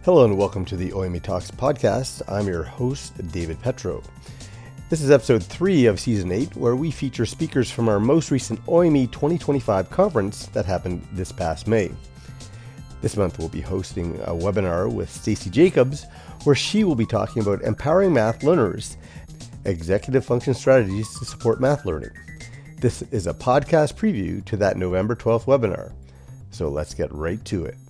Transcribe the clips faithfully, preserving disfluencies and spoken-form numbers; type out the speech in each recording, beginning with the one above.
Hello and welcome to the O M E Talks podcast. I'm your host, David Petro. This is episode three of season eight, where we feature speakers from our most recent O M E twenty twenty-five conference that happened this past May. This month we'll be hosting a webinar with Stacey Jacobs, where she will be talking about empowering math learners, executive function strategies to support math learning. This is a podcast preview to that November twelfth webinar. So let's get right to it.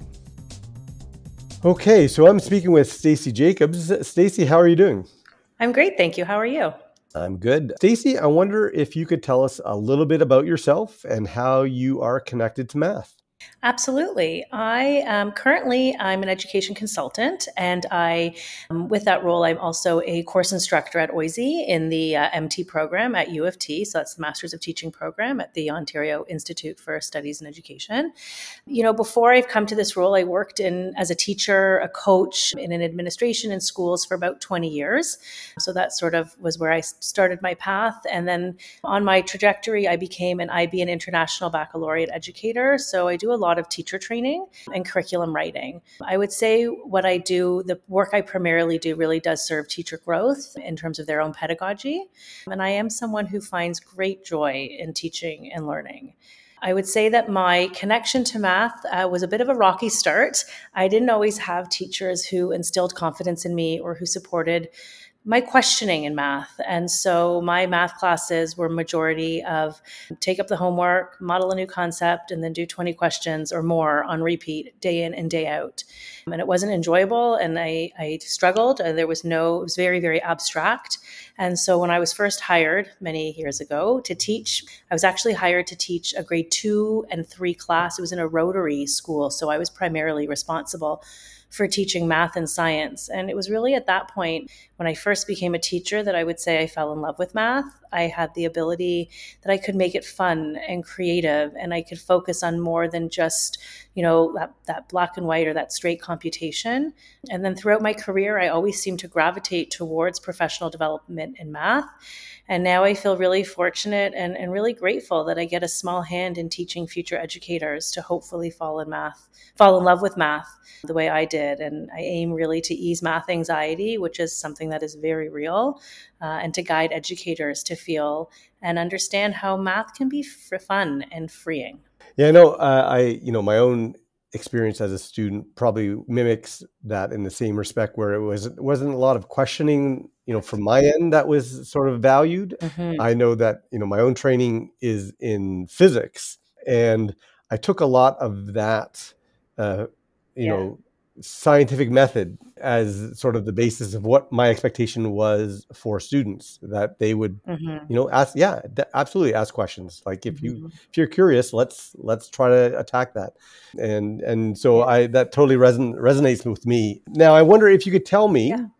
Okay, so I'm speaking with Stacey Jacobs. Stacey, how are you doing? I'm great, thank you. How are you? I'm good. Stacey, I wonder if you could tell us a little bit about yourself and how you are connected to math. Absolutely. I um, currently I'm an education consultant, and I, um, with that role, I'm also a course instructor at O I S E in the uh, M T program at U of T. So that's the Masters of Teaching program at the Ontario Institute for Studies in Education. You know, before I've come to this role, I worked in as a teacher, a coach in an administration in schools for about twenty years. So that sort of was where I started my path. And then on my trajectory, I became an I B and International Baccalaureate educator. So I do a lot of teacher training and curriculum writing. I would say what I do, the work I primarily do really does serve teacher growth in terms of their own pedagogy. And I am someone who finds great joy in teaching and learning. I would say that my connection to math uh, was a bit of a rocky start. I didn't always have teachers who instilled confidence in me or who supported my questioning in math. And so my math classes were majority of take up the homework, model a new concept, and then do twenty questions or more on repeat day in and day out. And it wasn't enjoyable, and I, I struggled. And there was no, it was very, very abstract. And so when I was first hired many years ago to teach, I was actually hired to teach a grade two and three class. It was in a Rotary school, so I was primarily responsible for teaching math and science. And it was really at that point when I first became a teacher that I would say I fell in love with math. I had the ability that I could make it fun and creative, and I could focus on more than just, you know, that, that black and white or that straight computation. And then throughout my career, I always seemed to gravitate towards professional development in math. And now I feel really fortunate and, and really grateful that I get a small hand in teaching future educators to hopefully fall in math, fall in love with math the way I did. And I aim really to ease math anxiety, which is something that is very real, uh, and to guide educators to feel and understand how math can be f- fun and freeing. Yeah, I know. Uh, I, you know, my own experience as a student probably mimics that in the same respect, where it was it wasn't a lot of questioning, you know, from my end that was sort of valued. Mm-hmm. I know that, you know, my own training is in physics, and I took a lot of that, uh, you Yeah. know, scientific method as sort of the basis of what my expectation was for students, that they would, Mm-hmm. you know, ask, yeah, th- absolutely ask questions. Like if you, Mm-hmm. if you're curious, let's, let's try to attack that. And, and so Yeah. I, that totally reson- resonates with me. Now, I wonder if you could tell me Yeah.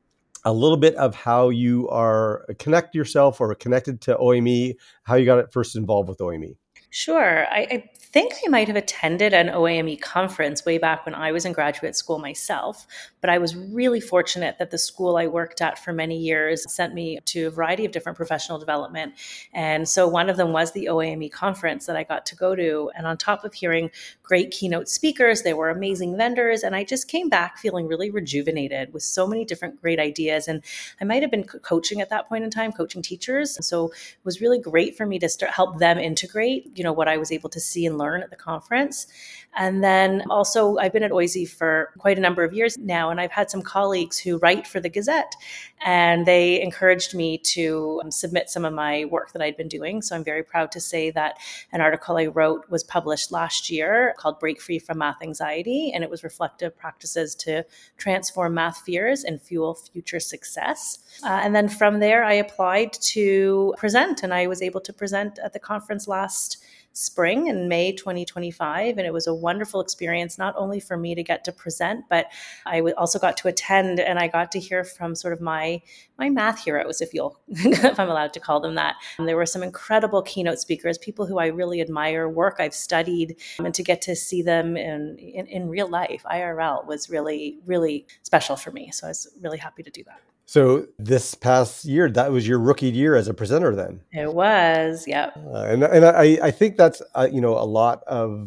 a little bit of how you are connect yourself or connected to O M E, how you got it first involved with O M E. Sure. I, I think I might have attended an O A M E conference way back when I was in graduate school myself, but I was really fortunate that the school I worked at for many years sent me to a variety of different professional development. And so one of them was the O A M E conference that I got to go to. And on top of hearing great keynote speakers, there were amazing vendors, and I just came back feeling really rejuvenated with so many different great ideas. And I might have been co- coaching at that point in time, coaching teachers. So it was really great for me to start help them integrate, you know, what I was able to see and learn at the conference. And then also I've been at O I S E for quite a number of years now, and I've had some colleagues who write for the Gazette, and they encouraged me to um, submit some of my work that I'd been doing. So I'm very proud to say that an article I wrote was published last year called Break Free from Math Anxiety, and it was reflective practices to transform math fears and fuel future success. Uh, and then from there, I applied to present, and I was able to present at the conference last spring in May twenty twenty-five. And it was a wonderful experience, not only for me to get to present, but I w- also got to attend, and I got to hear from sort of my my math heroes, if you'll, if I'm allowed to call them that. And there were some incredible keynote speakers, people who I really admire, work I've studied, um, and to get to see them in, in, in real life, I R L, was really, really special for me. So I was really happy to do that. So this past year, that was your rookie year as a presenter then. It was, yeah. Uh, and and I, I think that's, uh, you know, a lot of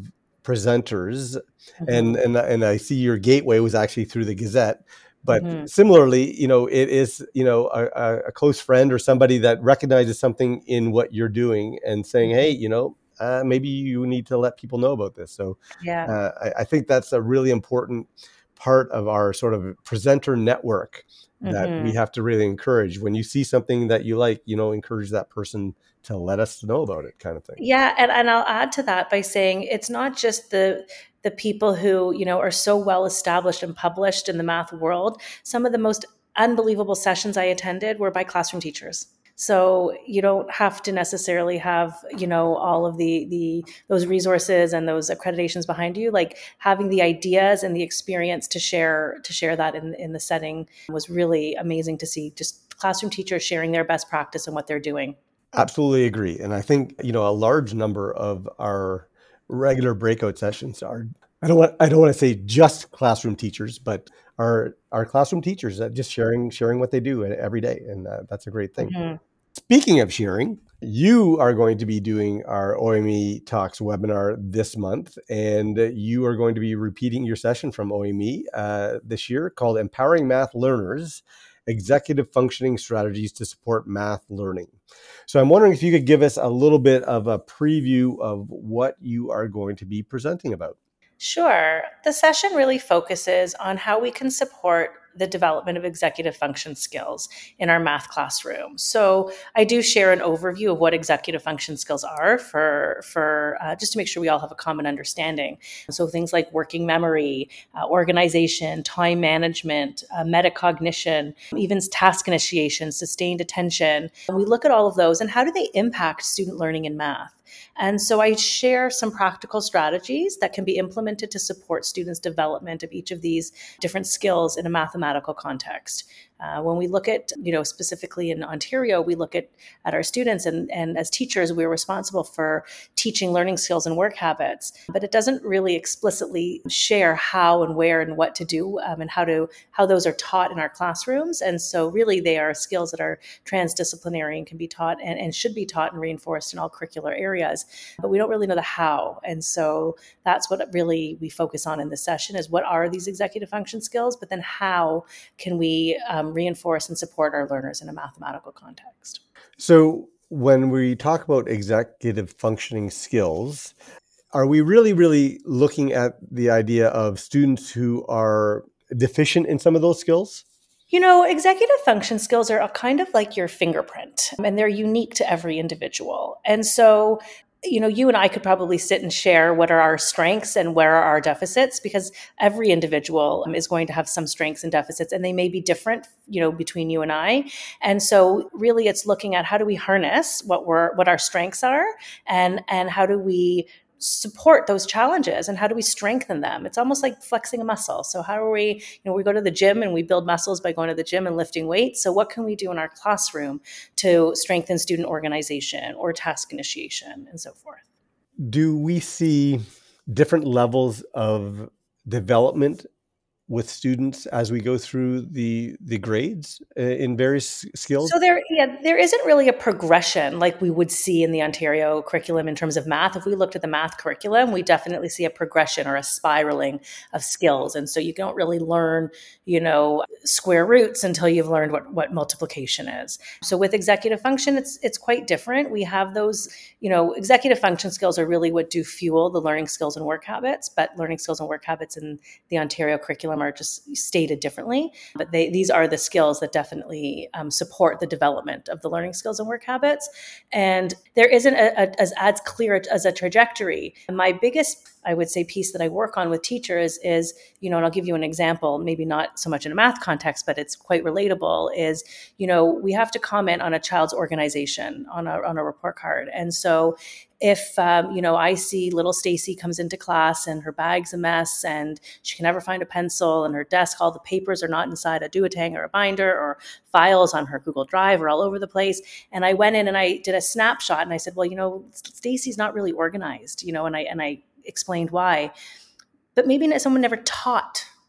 presenters, and Mm-hmm. and and I see your gateway was actually through the Gazette. But Mm-hmm. similarly, you know, it is, you know, a, a close friend or somebody that recognizes something in what you're doing and saying, hey, Mm-hmm. you know, uh, maybe you need to let people know about this. So Yeah. uh, I, I think that's a really important part of our sort of presenter network that we Mm-hmm. have to really encourage. When you see something that you like, you know, encourage that person to let us know about it, kind of thing. Yeah, and, and I'll add to that by saying it's not just the the people who, you know, are so well established and published in the math world. Some of the most unbelievable sessions I attended were by classroom teachers. So you don't have to necessarily have, you know, all of the the those resources and those accreditations behind you. Like having the ideas and the experience to share to share that in in the setting was really amazing to see. Just classroom teachers sharing their best practice and what they're doing. Absolutely agree. And I think, you know, a large number of our regular breakout sessions are, I don't want, I don't want to say just classroom teachers, but our, our classroom teachers that just sharing, sharing what they do every day. And uh, that's a great thing. Mhm. Speaking of sharing, you are going to be doing our O M E Talks webinar this month, and you are going to be repeating your session from O M E uh, this year called Empowering Math Learners, Executive Functioning Strategies to Support Math Learning. So I'm wondering if you could give us a little bit of a preview of what you are going to be presenting about. Sure. The session really focuses on how we can support the development of executive function skills in our math classroom. So I do share an overview of what executive function skills are for, for uh, just to make sure we all have a common understanding. So things like working memory, uh, organization, time management, uh, metacognition, even task initiation, sustained attention. And we look at all of those and how do they impact student learning in math? And so I share some practical strategies that can be implemented to support students' development of each of these different skills in a mathematical context. Uh, when we look at, you know, specifically in Ontario, we look at, at our students, and, and as teachers, we're responsible for teaching learning skills and work habits, but it doesn't really explicitly share how and where and what to do um, and how to how those are taught in our classrooms. And so really they are skills that are transdisciplinary and can be taught and, and should be taught and reinforced in all curricular areas, but we don't really know the how. And so that's what really we focus on in this session is what are these executive function skills, but then how can we um, reinforce and support our learners in a mathematical context. So when we talk about executive functioning skills, are we really, really looking at the idea of students who are deficient in some of those skills? You know, executive function skills are a kind of like your fingerprint, and they're unique to every individual. And so, you know, you and I could probably sit and share what are our strengths and where are our deficits, because every individual is going to have some strengths and deficits, and they may be different, you know, between you and I. And so really it's looking at how do we harness what we're what our strengths are, and and how do we support those challenges and how do we strengthen them. It's almost like flexing a muscle. So how are we, you know, we go to the gym and we build muscles by going to the gym and lifting weights. So what can we do in our classroom to strengthen student organization or task initiation and so forth? Do we see different levels of development with students as we go through the the grades uh, in various skills? So there, yeah, there isn't really a progression like we would see in the Ontario curriculum in terms of math. If we looked at the math curriculum, we definitely see a progression or a spiraling of skills. And so you don't really learn, you know, square roots until you've learned what, what multiplication is. So with executive function, it's it's quite different. We have those, you know, executive function skills are really what do fuel the learning skills and work habits, but learning skills and work habits in the Ontario curriculum are just stated differently. But they, these are the skills that definitely um, support the development of the learning skills and work habits. And there isn't a, a, as as clear as a trajectory. My biggest, I would say, piece that I work on with teachers is, you know, and I'll give you an example, maybe not so much in a math context, but it's quite relatable, is, you know, we have to comment on a child's organization on a, on a report card. And so if, um, you know, I see little Stacy comes into class and her bag's a mess and she can never find a pencil and her desk, all the papers are not inside a duotang or a binder, or files on her Google Drive are all over the place. And I went in and I did a snapshot and I said, well, you know, Stacy's not really organized, you know, and I, and I explained why, but maybe someone never taught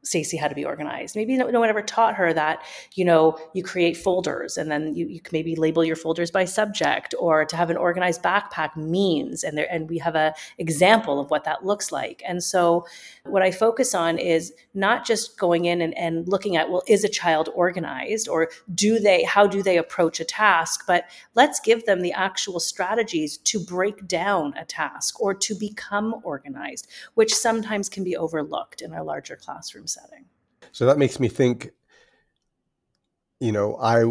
Stacey how to be organized. Maybe no, no one ever taught her that, you know, you create folders and then you, you can maybe label your folders by subject, or to have an organized backpack means, and there, and we have a example of what that looks like. And so what I focus on is not just going in and, and looking at, well, is a child organized, or do they, how do they approach a task? But let's give them the actual strategies to break down a task or to become organized, which sometimes can be overlooked in our larger classroom setting. So that makes me think, you know, I,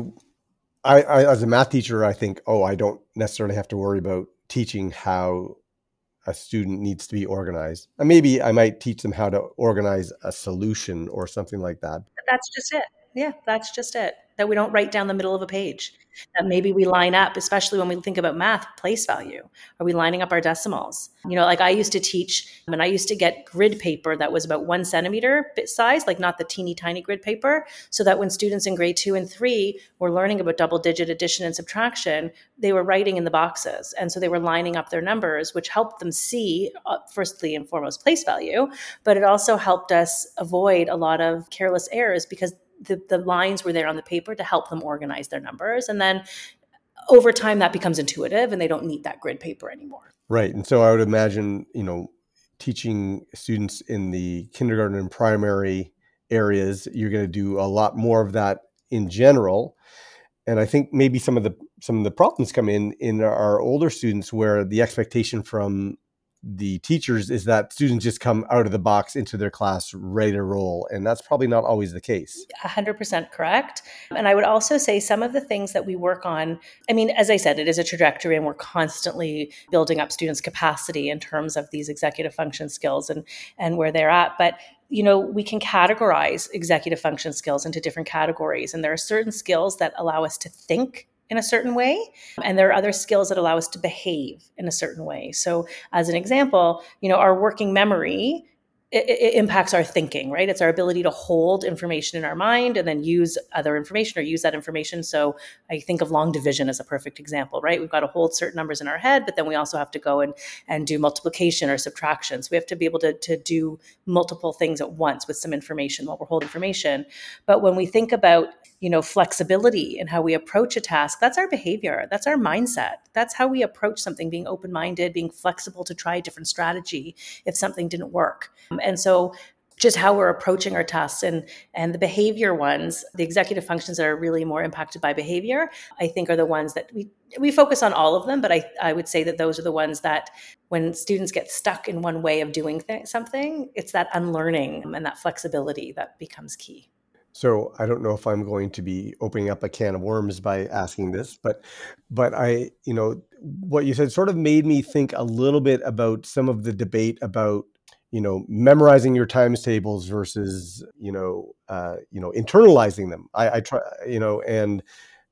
I, I, as a math teacher, I think, oh, I don't necessarily have to worry about teaching how a student needs to be organized. And maybe I might teach them how to organize a solution or something like that. That's just it. Yeah, that's just it. That we don't write down the middle of a page. That maybe we line up, especially when we think about math, place value. Are we lining up our decimals? You know, like I used to teach, and I used to get grid paper that was about one centimeter bit size, like not the teeny tiny grid paper, so that when students in grade two and three were learning about double digit addition and subtraction, they were writing in the boxes. And so they were lining up their numbers, which helped them see, uh, firstly and foremost, place value, but it also helped us avoid a lot of careless errors because The, the lines were there on the paper to help them organize their numbers. And then over time, that becomes intuitive and they don't need that grid paper anymore. Right. And so I would imagine, you know, teaching students in the kindergarten and primary areas, you're going to do a lot more of that in general. And I think maybe some of the some of the problems come in in our older students, where the expectation from the teachers is that students just come out of the box into their class ready to roll. And that's probably not always the case. one hundred percent correct. And I would also say some of the things that we work on, I mean, as I said, it is a trajectory and we're constantly building up students' capacity in terms of these executive function skills and, and where they're at. But you know, we can categorize executive function skills into different categories. And there are certain skills that allow us to think in a certain way. And there are other skills that allow us to behave in a certain way. So as an example, you know, our working memory, it, it impacts our thinking, right? It's our ability to hold information in our mind and then use other information or use that information. So I think of long division as a perfect example, right? We've got to hold certain numbers in our head, but then we also have to go and, and do multiplication or subtraction. So we have to be able to, to do multiple things at once with some information while we're holding information. But when we think about, you know, flexibility and how we approach a task, that's our behavior. That's our mindset. That's how we approach something, being open-minded, being flexible to try a different strategy if something didn't work. And so just how we're approaching our tasks and, and the behavior ones, the executive functions that are really more impacted by behavior, I think are the ones that we we focus on all of them, but I, I would say that those are the ones that when students get stuck in one way of doing th- something, it's that unlearning and that flexibility that becomes key. So I don't know if I'm going to be opening up a can of worms by asking this, but but I, you know, what you said sort of made me think a little bit about some of the debate about, you know, memorizing your times tables versus, you know, uh, you know, internalizing them. I, I try, you know, and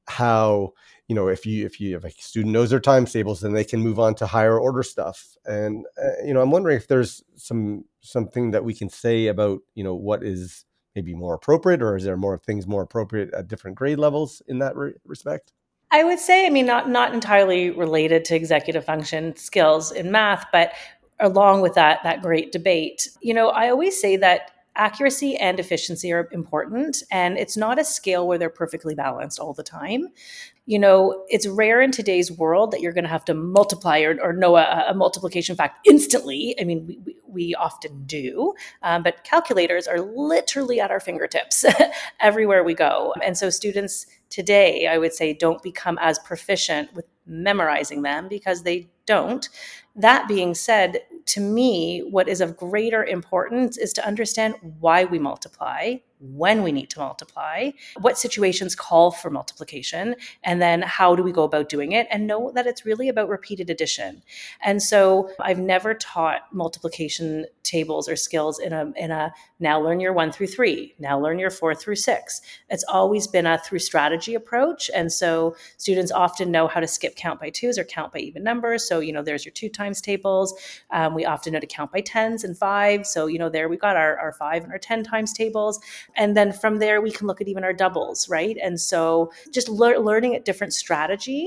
how, you know, if you if you if a student knows their times tables, then they can move on to higher order stuff. And uh, you know, I'm wondering if there's some something that we can say about, you know, what is maybe more appropriate, or is there more things more appropriate at different grade levels in that re- respect? I would say, I mean, not not entirely related to executive function skills in math, but along with that that great debate, you know, I always say that accuracy and efficiency are important, and it's not a scale where they're perfectly balanced all the time. You know, it's rare in today's world that you're going to have to multiply or, or know a, a multiplication fact instantly. I mean, we, we, we often do, um, but calculators are literally at our fingertips everywhere we go. And so students today, I would say, don't become as proficient with memorizing them because they don't. That being said, to me, what is of greater importance is to understand why we multiply, when we need to multiply, what situations call for multiplication, and then how do we go about doing it, and know that it's really about repeated addition. And so I've never taught multiplication tables or skills in a in a now learn your one through three, now learn your four through six. It's always been a through strategy approach. And so students often know how to skip count by twos or count by even numbers. So, you know, there's your two times tables. Um, we often know to count by tens and fives. So, you know, there we got our, our five and our ten times tables. And then from there, we can look at even our doubles, right? And so just lear- learning at different strategies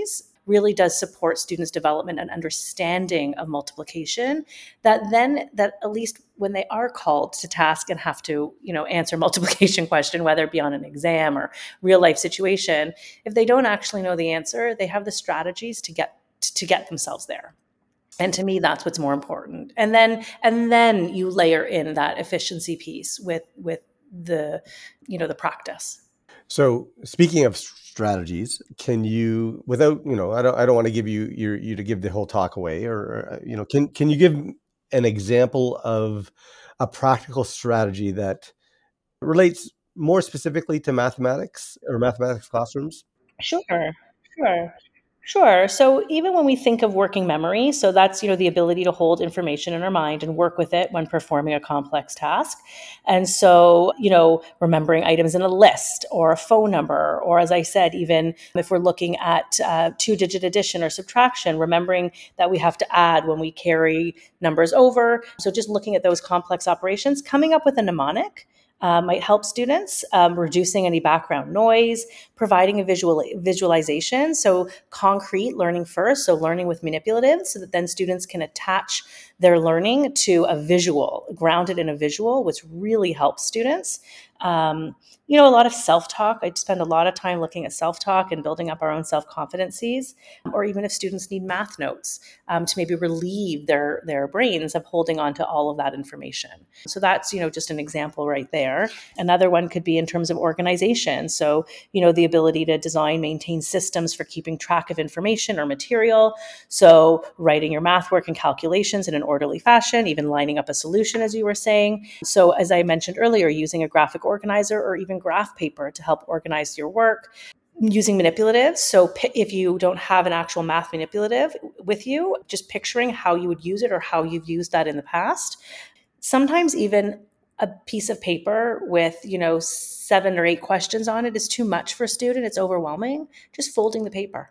really does support students' development and understanding of multiplication, that then that at least when they are called to task and have to, you know, answer multiplication question, whether it be on an exam or real life situation, if they don't actually know the answer, they have the strategies to get to get themselves there. And to me, that's what's more important. And then and then you layer in that efficiency piece with with the, you know, the practice. So speaking of strategies, can you, without, you know, I don't I don't want to give you your you to give the whole talk away, or, or you know, can can you give an example of a practical strategy that relates more specifically to mathematics or mathematics classrooms? Sure, sure. Sure. So even when we think of working memory, so that's, you know, the ability to hold information in our mind and work with it when performing a complex task. And so, you know, remembering items in a list or a phone number, or as I said, even if we're looking at uh, two digit addition or subtraction, remembering that we have to add when we carry numbers over. So just looking at those complex operations, coming up with a mnemonic uh, might help students, um, reducing any background noise, providing a visual visualization. So concrete learning first, so learning with manipulatives, so that then students can attach their learning to a visual, grounded in a visual, which really helps students. Um, you know, a lot of self-talk. I spend a lot of time looking at self-talk and building up our own self-competencies, or even if students need math notes um, to maybe relieve their, their brains of holding on to all of that information. So that's, you know, just an example right there. Another one could be in terms of organization. So, you know, the ability to design, maintain systems for keeping track of information or material. So writing your math work and calculations in an orderly fashion, even lining up a solution, as you were saying. So as I mentioned earlier, using a graphic organizer or even graph paper to help organize your work. Using manipulatives. So if you don't have an actual math manipulative with you, just picturing how you would use it or how you've used that in the past. Sometimes even a piece of paper with, you know, seven or eight questions on it is too much for a student. It's overwhelming. Just folding the paper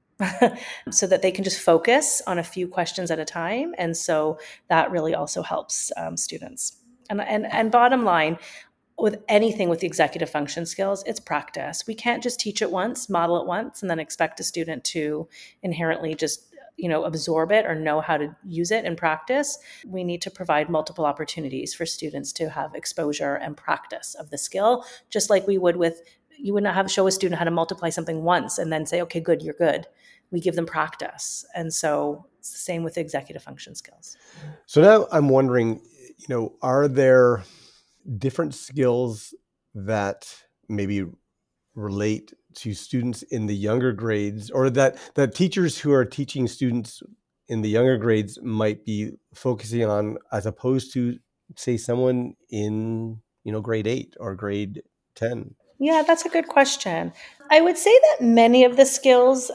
so that they can just focus on a few questions at a time. And so that really also helps um, students. And, and, and bottom line, with anything with the executive function skills, it's practice. We can't just teach it once, model it once, and then expect a student to inherently just, you know, absorb it or know how to use it in practice. We need to provide multiple opportunities for students to have exposure and practice of the skill, just like we would with, you would not have show a student how to multiply something once and then say, okay, good, you're good. We give them practice. And so it's the same with executive function skills. So now I'm wondering, you know, are there different skills that maybe relate to students in the younger grades, or that that teachers who are teaching students in the younger grades might be focusing on, as opposed to, say, someone in, you know, grade eight or grade ten? Yeah, that's a good question. I would say that many of the skills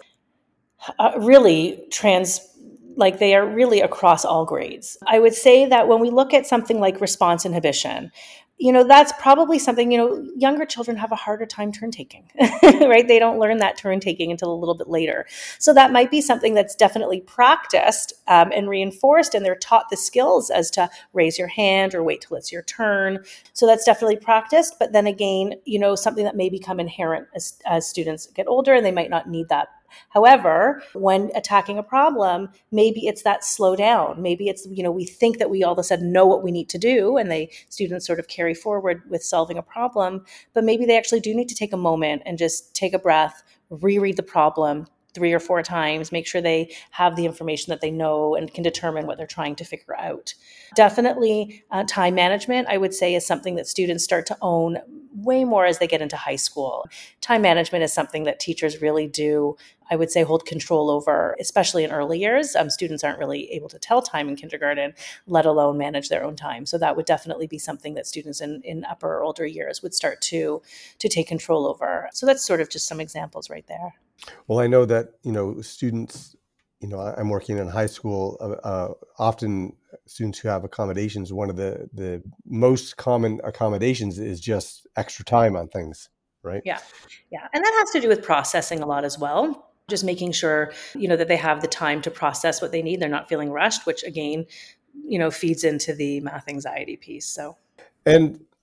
uh, really trans like they are really across all grades. I would say that when we look at something like response inhibition, you know, that's probably something, you know, younger children have a harder time turn taking, right? They don't learn that turn taking until a little bit later. So that might be something that's definitely practiced um, and reinforced, and they're taught the skills as to raise your hand or wait till it's your turn. So that's definitely practiced. But then again, you know, something that may become inherent as, as students get older, and they might not need that. However, when attacking a problem, maybe it's that slow down. Maybe it's, you know, we think that we all of a sudden know what we need to do, and they students sort of carry forward with solving a problem, but maybe they actually do need to take a moment and just take a breath, reread the problem three or four times, make sure they have the information that they know and can determine what they're trying to figure out. Definitely uh, time management, I would say, is something that students start to own way more as they get into high school. Time management is something that teachers really do, I would say, hold control over, especially in early years. Um, students aren't really able to tell time in kindergarten, let alone manage their own time. So that would definitely be something that students in, in upper or older years would start to, to take control over. So that's sort of just some examples right there. Well, I know that, you know, students, you know, I'm working in high school, uh, uh, often students who have accommodations, one of the, the most common accommodations is just extra time on things, right? Yeah. Yeah. And that has to do with processing a lot as well. Just making sure, you know, that they have the time to process what they need. They're not feeling rushed, which again, you know, feeds into the math anxiety piece. So. And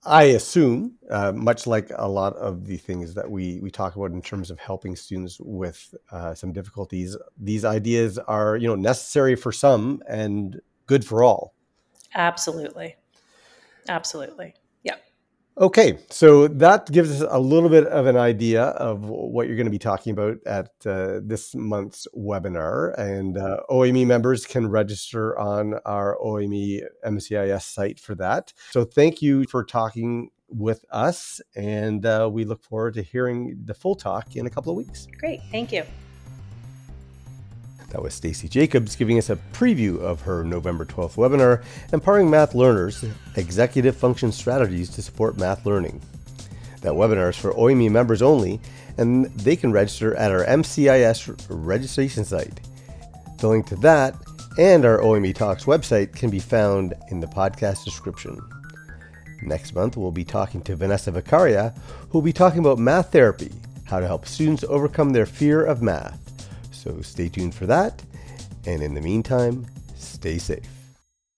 I assume, uh, much like a lot of the things that we, we talk about in terms of helping students with uh, some difficulties, these ideas are, you know, necessary for some and good for all. Absolutely. Absolutely. Yeah. Okay, so that gives us a little bit of an idea of what you're going to be talking about at uh, this month's webinar. And uh, O M E members can register on our O M E M C I S site for that. So thank you for talking with us. And uh, we look forward to hearing the full talk in a couple of weeks. Great. Thank you. That was Stacey Jacobs giving us a preview of her November twelfth webinar, Empowering Math Learners, Executive Function Strategies to Support Math Learning. That webinar is for O M E members only, and they can register at our M C I S registration site. The link to that and our O M E Talks website can be found in the podcast description. Next month, we'll be talking to Vanessa Vicaria, who will be talking about math therapy, how to help students overcome their fear of math. So stay tuned for that, and in the meantime, stay safe.